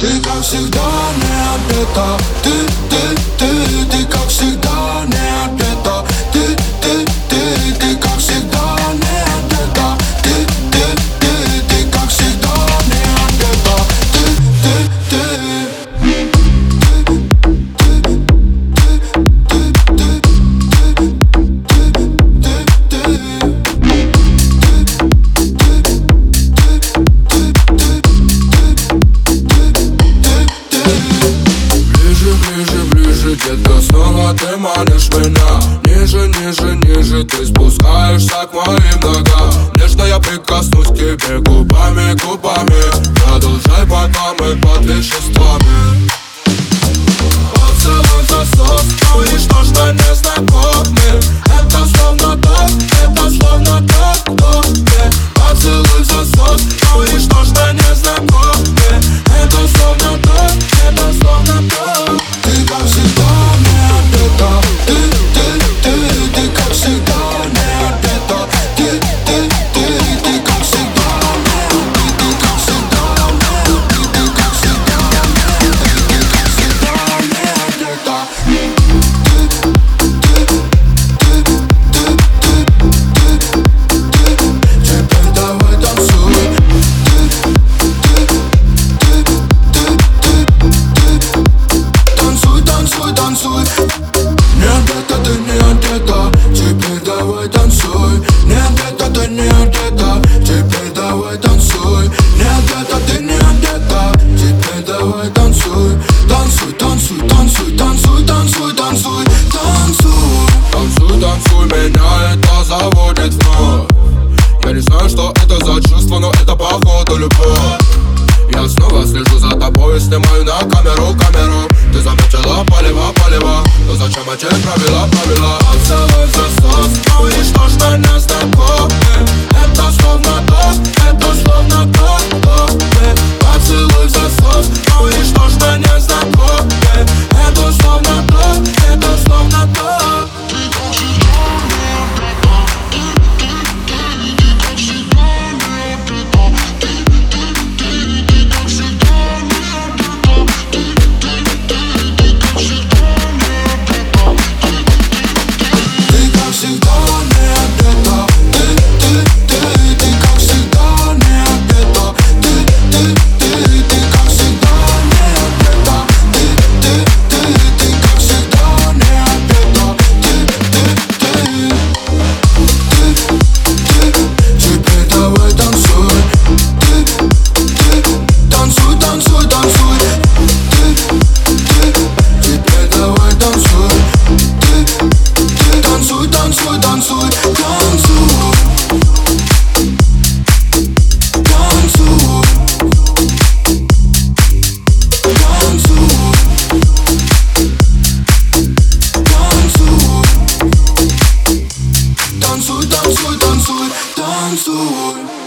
Ты как всегда не одета. Ты как всегда не одета. Ты как всегда не одета. Ты как всегда не одета. Ближе, детка, снова ты манишь меня. Ниже, ниже, ниже, ты спускаешься к моим ногам. Нежно я прикоснусь к тебе губами, губами. Продолжай, пока мы под веществами. Поцелуй засос, ну и что ж мы не знакомы? Это словно ток, это словно ток, ток. Поцелуй засос, ну и что ж мы не знакомы? Это словно ток, это словно ток. Ты как всегда не одета. Ты как всегда не одета. Ты как всегда не. Ты как всегда не. Ты как всегда не. Ты как всегда не одета. Теперь давай танцуй. Танцуй. Не одета, ты не одета. Теперь давай танцуй. Не одета, ты не одета. Теперь давай танцуй. Не одета, ты не одета. Теперь давай танцуй. Танцуй, меня это заводит вновь. Я не знаю, что это за чувство, но это походу любовь. Я снова слежу за тобой, снимаю на камеру. Ты заметила полева, но зачем эти правила? Поцелуй засос, ну и что ж мы не знакомы? Это словно ток, это словно ток, ток. Поцелуй засос, ну и что ж мы не знакомы? Это словно ток, это словно ток. Танцуй.